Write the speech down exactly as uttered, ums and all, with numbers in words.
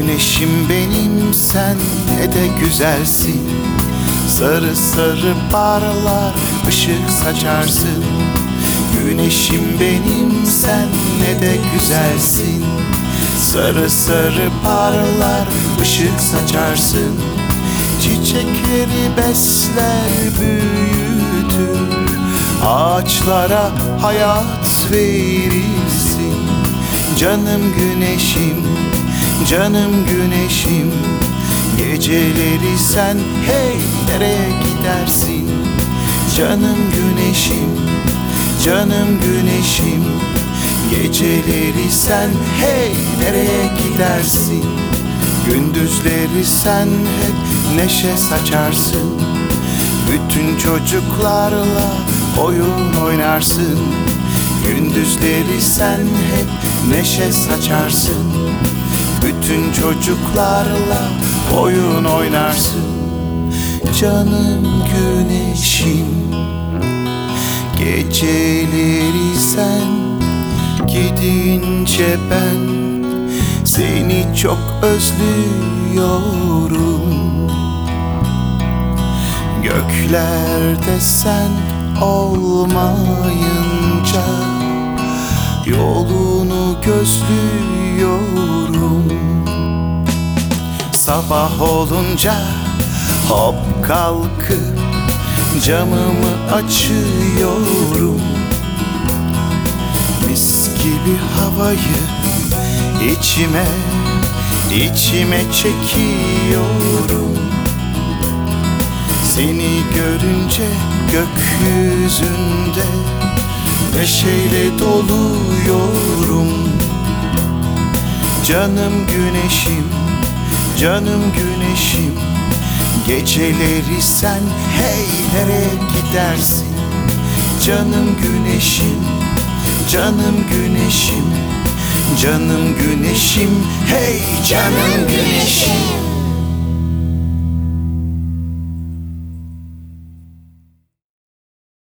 Güneşim benim, sen ne de güzelsin. Sarı sarı parlar, ışık saçarsın. Güneşim benim, sen ne de güzelsin. Sarı sarı parlar, ışık saçarsın. Çiçekleri besler, büyütür, ağaçlara hayat verirsin. Canım güneşim, canım güneşim, geceleri sen hey nereye gidersin? Canım güneşim, canım güneşim, geceleri sen hey nereye gidersin? Gündüzleri sen hep neşe saçarsın. Bütün çocuklarla oyun oynarsın. Gündüzleri sen hep neşe saçarsın. Bütün çocuklarla oyun oynarsın. Canım güneşim, geceleri sen gidince ben seni çok özlüyorum. Göklerde sen olmayınca yolunu gözlüyorum. Sabah olunca hop kalkıp camımı açıyorum. Mis gibi havayı içime, içime çekiyorum. Seni görünce gökyüzünde neşeyle doluyorum. Canım güneşim, canım güneşim, geceleri sen hey nereye gidersin? Canım güneşim, canım güneşim, canım güneşim, hey canım güneşim.